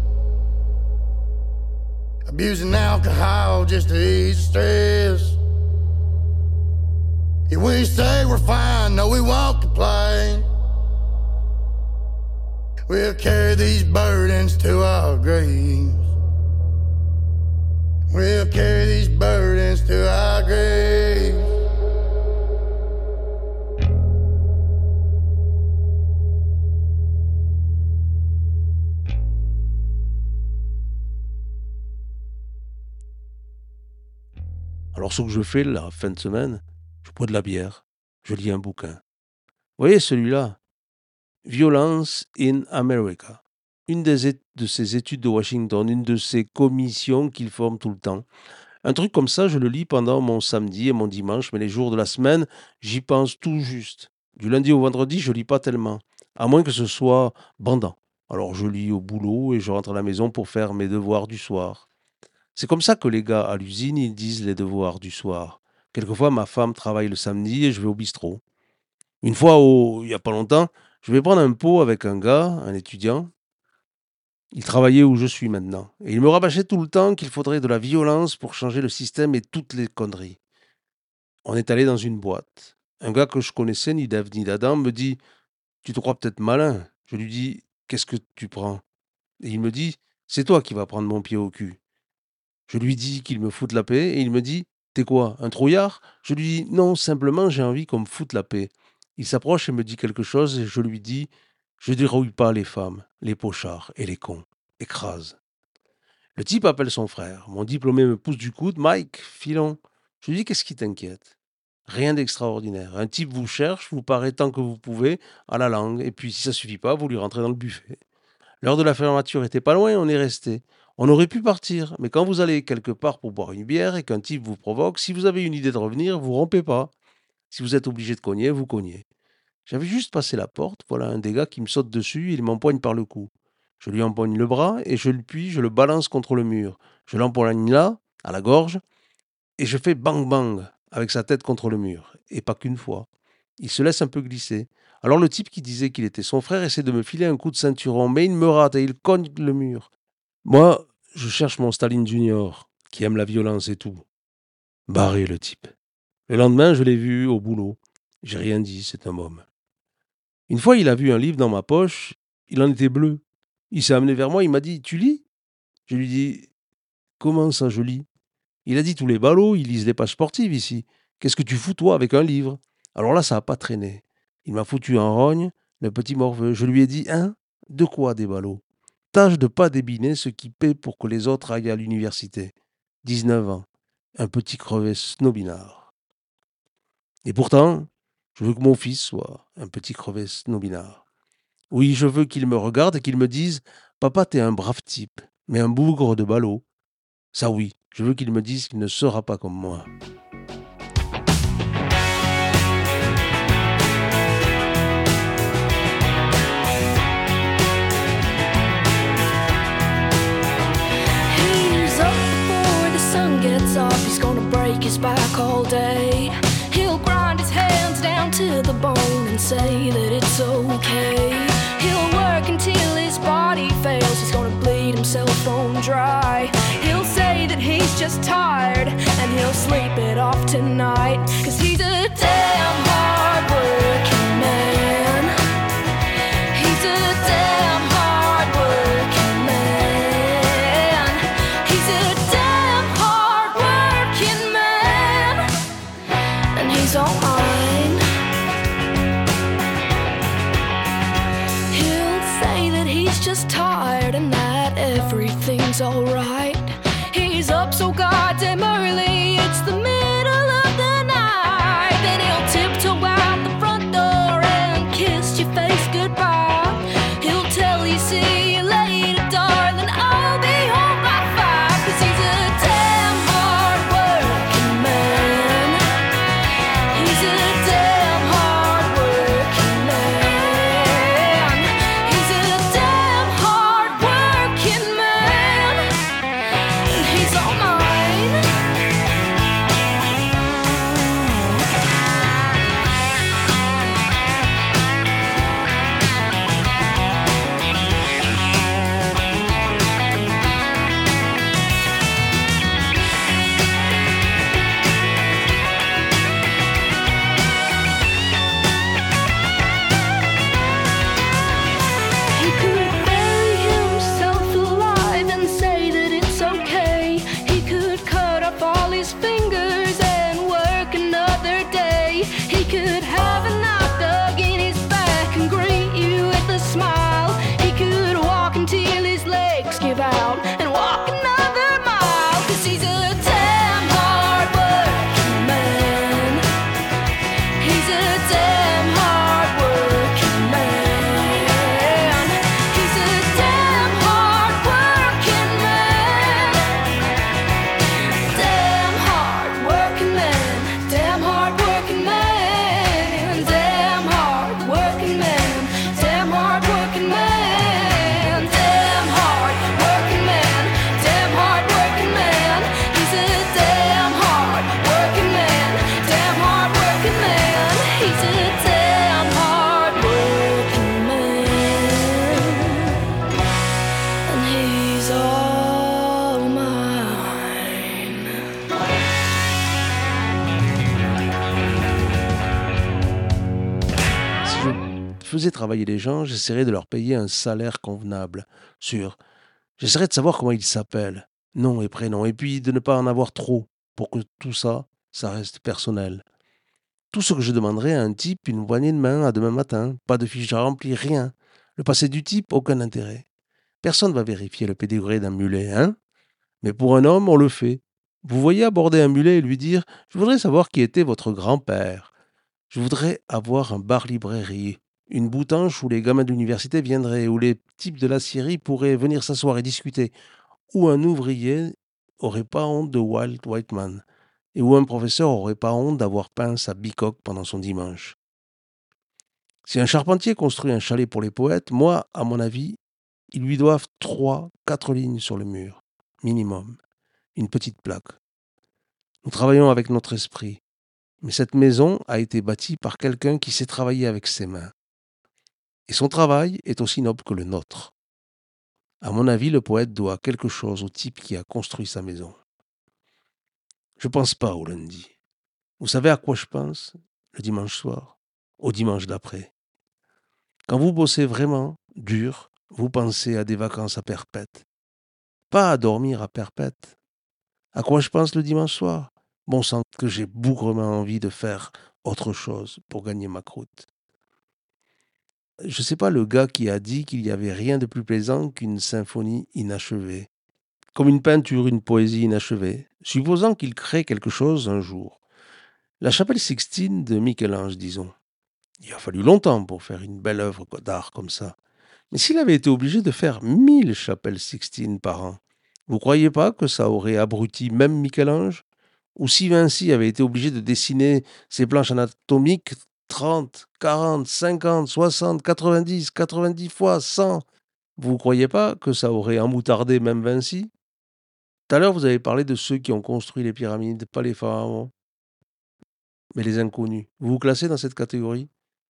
Abusing alcohol just to ease the stress. If we say we're fine, no we won't complain. We'll carry these burdens to our graves. We'll carry these burdens to our graves. Alors ce que je fais la fin de semaine, je bois de la bière, je lis un bouquin. Vous voyez celui-là? Violence in America. Une des é- de ces études de Washington, une de ces commissions qu'ils forment tout le temps. Un truc comme ça, je le lis pendant mon samedi et mon dimanche, mais les jours de la semaine, j'y pense tout juste. Du lundi au vendredi, je lis pas tellement, à moins que ce soit bandant. Alors je lis au boulot et je rentre à la maison pour faire mes devoirs du soir. C'est comme ça que les gars à l'usine, ils disent les devoirs du soir. Quelquefois, ma femme travaille le samedi et je vais au bistrot. Une fois, au... il n'y a pas longtemps, je vais prendre un pot avec un gars, un étudiant. Il travaillait où je suis maintenant. Et il me rabâchait tout le temps qu'il faudrait de la violence pour changer le système et toutes les conneries. On est allé dans une boîte. Un gars que je connaissais, ni d'Ève ni d'Adam, me dit « Tu te crois peut-être malin ?» Je lui dis « Qu'est-ce que tu prends ?» Et il me dit « C'est toi qui vas prendre mon pied au cul. » Je lui dis qu'il me foute la paix et il me dit « T'es quoi, un trouillard ?» Je lui dis « Non, simplement j'ai envie qu'on me foute la paix. » Il s'approche et me dit quelque chose et je lui dis « Je dérouille pas les femmes, les pochards et les cons. Écrase. » Le type appelle son frère. Mon diplômé me pousse du coude. « Mike, filons. » Je lui dis « Qu'est-ce qui t'inquiète ? Rien d'extraordinaire. Un type vous cherche, vous parez tant que vous pouvez à la langue et puis si ça suffit pas, vous lui rentrez dans le buffet. » L'heure de la fermeture était pas loin, on est resté. On aurait pu partir, mais quand vous allez quelque part pour boire une bière et qu'un type vous provoque, si vous avez une idée de revenir, vous rompez pas. Si vous êtes obligé de cogner, vous cognez. J'avais juste passé la porte, voilà un des gars qui me saute dessus et il m'empoigne par le cou. Je lui empoigne le bras et je le puis, je le balance contre le mur. Je l'empoigne là, à la gorge, et je fais bang bang avec sa tête contre le mur. Et pas qu'une fois. Il se laisse un peu glisser. Alors le type qui disait qu'il était son frère essaie de me filer un coup de ceinturon, mais il me rate et il cogne le mur. Moi, je cherche mon Staline Junior, qui aime la violence et tout. Barré le type. Le lendemain, je l'ai vu au boulot. J'ai rien dit, c'est un homme. Une fois, il a vu un livre dans ma poche, il en était bleu. Il s'est amené vers moi, il m'a dit « Tu lis ?» Je lui dis « Comment ça, je lis ?» Il a dit « Tous les ballots, ils lisent les pages sportives ici. Qu'est-ce que tu fous, toi, avec un livre ?» Alors là, ça n'a pas traîné. Il m'a foutu un rogne, le petit morveux. Je lui ai dit « Hein ? De quoi des ballots ? Tâche de pas débiner ce qui paie pour que les autres aillent à l'université. dix-neuf ans. Un petit crevé snobinard. Et pourtant, je veux que mon fils soit un petit crevé snobinard. Oui, je veux qu'il me regarde et qu'il me dise « Papa, t'es un brave type, mais un bougre de ballot. » Ça oui, je veux qu'il me dise qu'il ne sera pas comme moi. Gets up, he's gonna break his back all day. He'll grind his hands down to the bone and say that it's okay. He'll work until his body fails, he's gonna bleed himself bone dry. He'll say that he's just tired and he'll sleep it off tonight, 'cause he's a damn hard working man. He's a damn hard working man. He's a he's all mine. He'll say that he's just tired and that everything's alright. He's up so goddamn early, it's the middle of the night. Then he'll tiptoe out the front door and kiss your face goodbye. He'll tell you, see you later, darling, I'll be home by five. 'Cause he's a damn hard working man. He's a damn hard working man. He's a damn hard working man. And he's all mine. He could bury himself alive and say that it's okay. He could cut off all his fingers and work another day. He could have a knife dug in his back and greet you with a smile. He could walk until his legs give out and walk another mile. 'Cause he's a damn hard working man. He's a damn hard working man. He's a damn hard working man. Damn hard working man. Damn hard working man. Damn hard working man. Damn hard working man. Damn hard working man. Damn hard working man. He's a damn hard working man. Damn hard working man. He's a damn hard working man. And he's all mine. Si je faisais travailler les gens, j'essaierais de leur payer un salaire convenable. Sûr. J'essaierais de savoir comment ils s'appellent. nom et prénom, et puis de ne pas en avoir trop, pour que tout ça, ça reste personnel. Tout ce que je demanderais à un type, une poignée de main à demain matin, pas de fiche à remplir, rien. Le passé du type, aucun intérêt. Personne ne va vérifier le pédigré d'un mulet, hein? Mais pour un homme, on le fait. Vous voyez aborder un mulet et lui dire « Je voudrais savoir qui était votre grand-père. Je voudrais avoir un bar-librairie, une boutanche où les gamins d'université viendraient, où les types de la Syrie pourraient venir s'asseoir et discuter, où un ouvrier aurait pas honte de Walt Whiteman, et où un professeur aurait pas honte d'avoir peint sa bicoque pendant son dimanche. Si un charpentier construit un chalet pour les poètes, moi, à mon avis, ils lui doivent trois, quatre lignes sur le mur, minimum, une petite plaque. Nous travaillons avec notre esprit, mais cette maison a été bâtie par quelqu'un qui sait travailler avec ses mains. Et son travail est aussi noble que le nôtre. À mon avis, le poète doit quelque chose au type qui a construit sa maison. Je pense pas au lundi. Vous savez à quoi je pense le dimanche soir? Au dimanche d'après. Quand vous bossez vraiment dur, vous pensez à des vacances à perpète. Pas à dormir à perpète. À quoi je pense le dimanche soir? Bon sang que j'ai bougrement envie de faire autre chose pour gagner ma croûte. Je sais pas le gars qui a dit qu'il n'y avait rien de plus plaisant qu'une symphonie inachevée. Comme une peinture, une poésie inachevée, supposant qu'il crée quelque chose un jour. La chapelle Sixtine de Michel-Ange, disons. Il a fallu longtemps pour faire une belle œuvre d'art comme ça. Mais s'il avait été obligé de faire mille chapelles Sixtines par an, vous croyez pas que ça aurait abruti même Michel-Ange? Ou si Vinci avait été obligé de dessiner ses planches anatomiques trente, quarante, cinquante, soixante, quatre-vingt-dix, quatre-vingt-dix fois, cent, vous croyez pas que ça aurait emmoutarde même Vinci? Tout à l'heure, vous avez parlé de ceux qui ont construit les pyramides, pas les pharaons, mais les inconnus. Vous vous classez dans cette catégorie?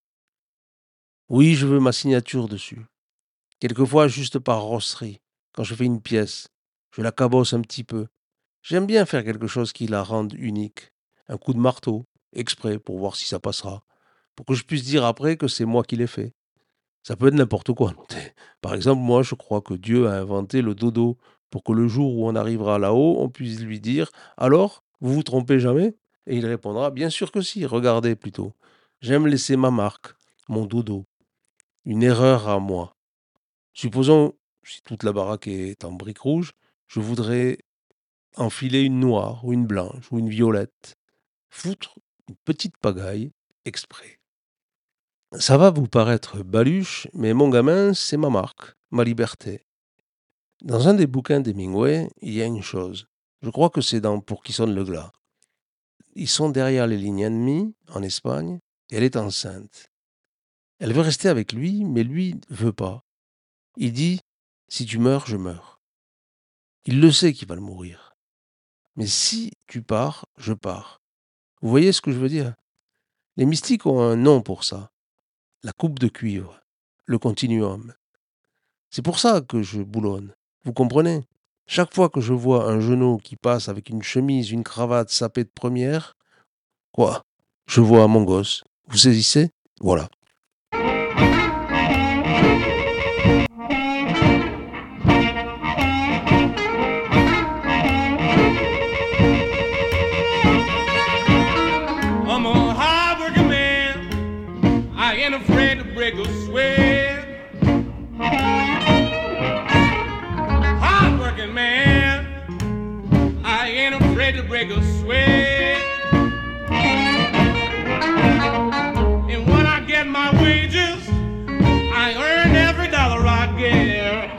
Oui, je veux ma signature dessus. Quelquefois, juste par rosserie, quand je fais une pièce, je la cabosse un petit peu. J'aime bien faire quelque chose qui la rende unique. Un coup de marteau, exprès, pour voir si ça passera. Pour que je puisse dire après que c'est moi qui l'ai fait. Ça peut être n'importe quoi. Par exemple, moi, je crois que Dieu a inventé le dodo pour que le jour où on arrivera là-haut, on puisse lui dire « Alors, vous vous trompez jamais ?» Et il répondra « Bien sûr que si, regardez plutôt. J'aime laisser ma marque, mon dodo. Une erreur à moi. Supposons, si toute la baraque est en briques rouges, je voudrais enfiler une noire ou une blanche ou une violette. Foutre une petite pagaille exprès. Ça va vous paraître baluche, mais mon gamin, c'est ma marque, ma liberté. Dans un des bouquins d'Hemingway, il y a une chose. Je crois que c'est dans Pour qui sonne le glas. Ils sont derrière les lignes ennemies, en Espagne, et elle est enceinte. Elle veut rester avec lui, mais lui ne veut pas. Il dit « Si tu meurs, je meurs ». Il le sait qu'il va le mourir. Mais si tu pars, je pars. Vous voyez ce que je veux dire? Les mystiques ont un nom pour ça. La coupe de cuivre, le continuum. C'est pour ça que je boulonne. Vous comprenez? Chaque fois que je vois un genou qui passe avec une chemise, une cravate sapée de première, quoi? Je vois mon gosse. Vous saisissez? Voilà. I'm a hard-working man. I ain't afraid to break a sweat. Hard-working man. I ain't afraid to break a sweat. And when I get my wages, I earn every dollar I get.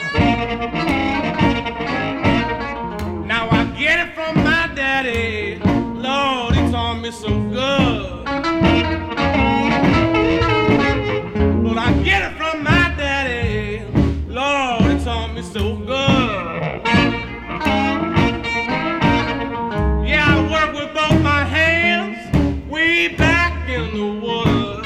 Now I get it from my daddy. Lord, he taught me so good. But I get it from my daddy. Lord, he taught me so good. Yeah, I work with both my hands, way back in the woods.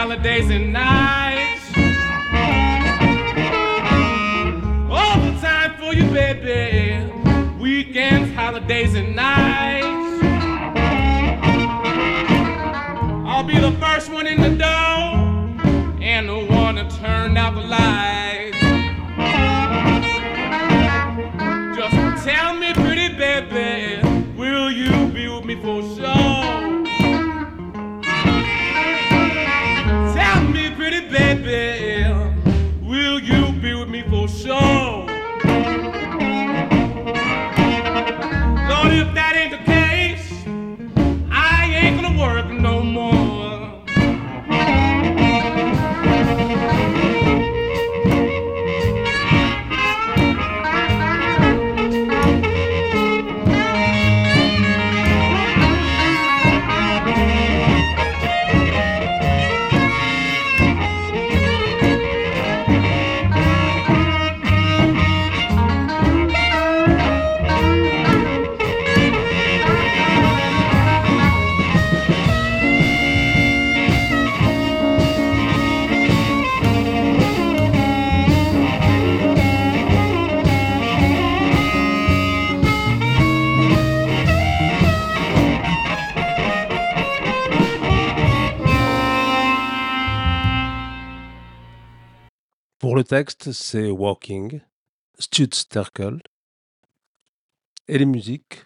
holidays and nights. All the time for you, baby. Weekends, holidays and nights. I'll be the first one in the door and the one to turn out the lights. Just tell me, pretty baby, will you be with me for sure? Tell me, pretty baby, will you be with me for sure? Lord, if that ain't the case, I ain't gonna work no more. Pour le texte, c'est Walking, Stud Sterkel. Et les musiques,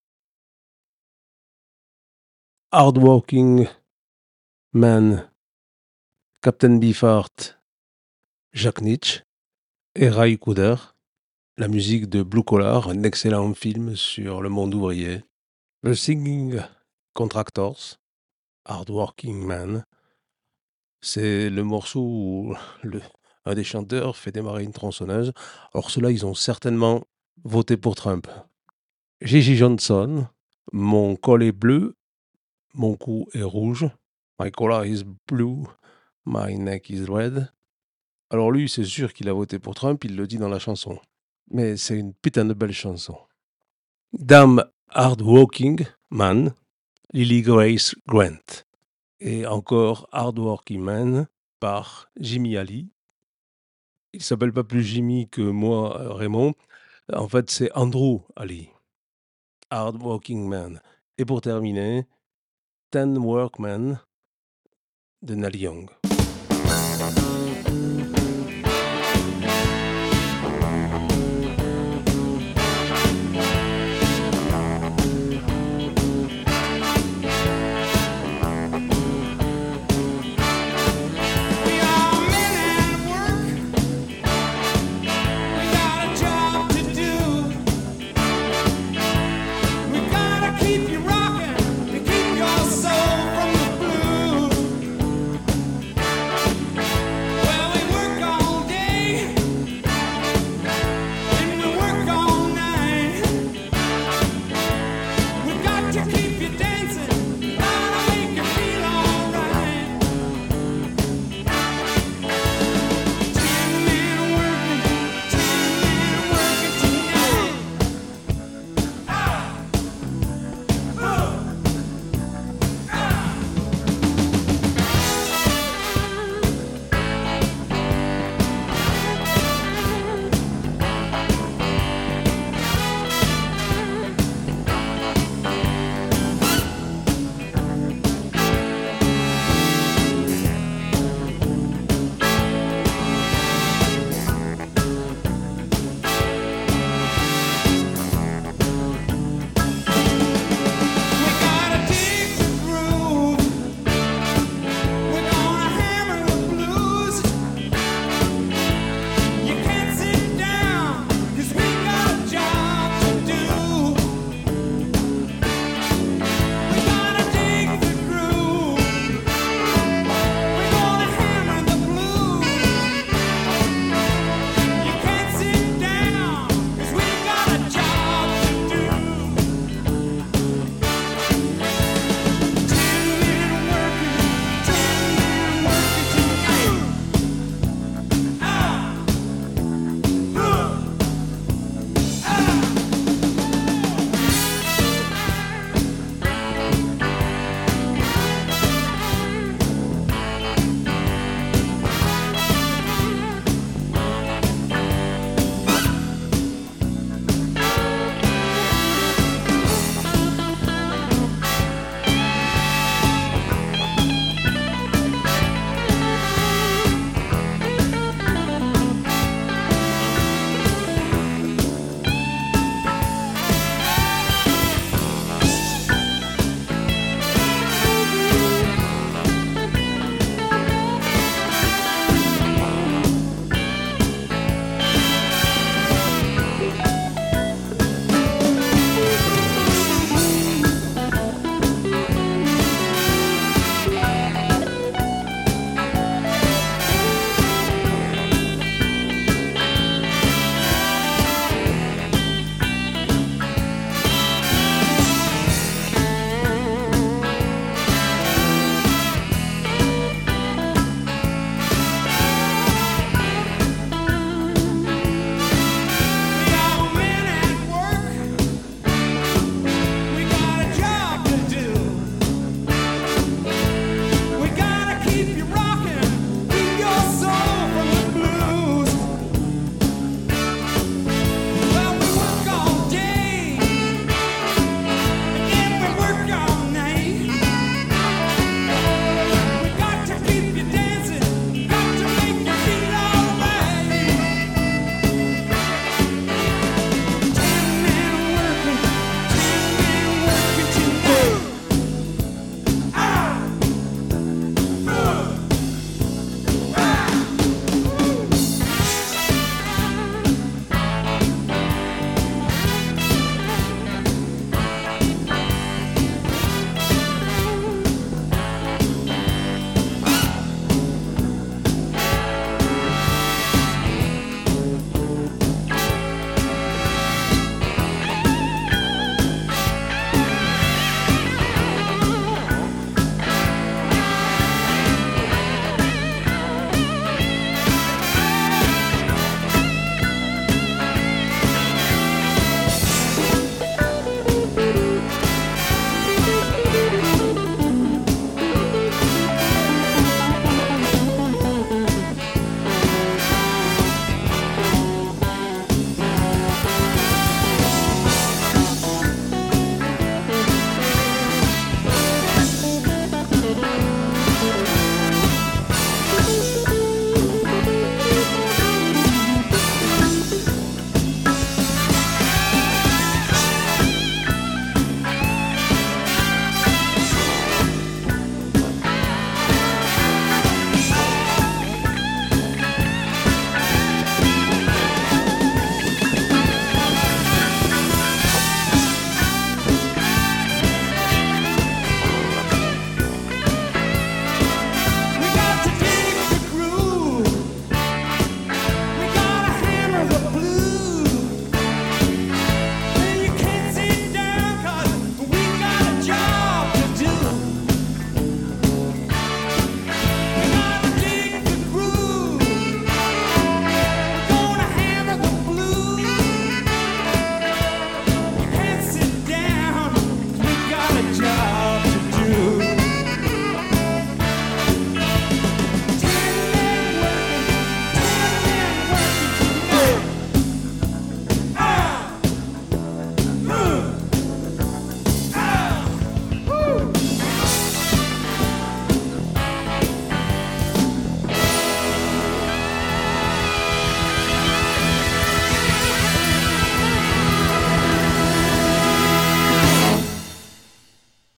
Hardworking Man, Captain Beefheart, Jacques Nietzsche et Ray Cooder. La musique de Blue Collar, un excellent film sur le monde ouvrier. The Singing Contractors, Hardworking Man. C'est le morceau où le, un des chanteurs fait démarrer une tronçonneuse. Alors ceux-là, ils ont certainement voté pour Trump. Gigi Johnson, mon col est bleu, mon cou est rouge. My collar is blue, my neck is red. Alors lui, c'est sûr qu'il a voté pour Trump, il le dit dans la chanson. Mais c'est une putain de belle chanson. Damn Hardworking Man, Lily Grace Grant. Et encore Hardworking Man par Jimmy Ali. Il s'appelle pas plus Jimmy que moi, Raymond. En fait, c'est Andrew Ali. Hardworking Man. Et pour terminer, Ten Workmen de Neil Young.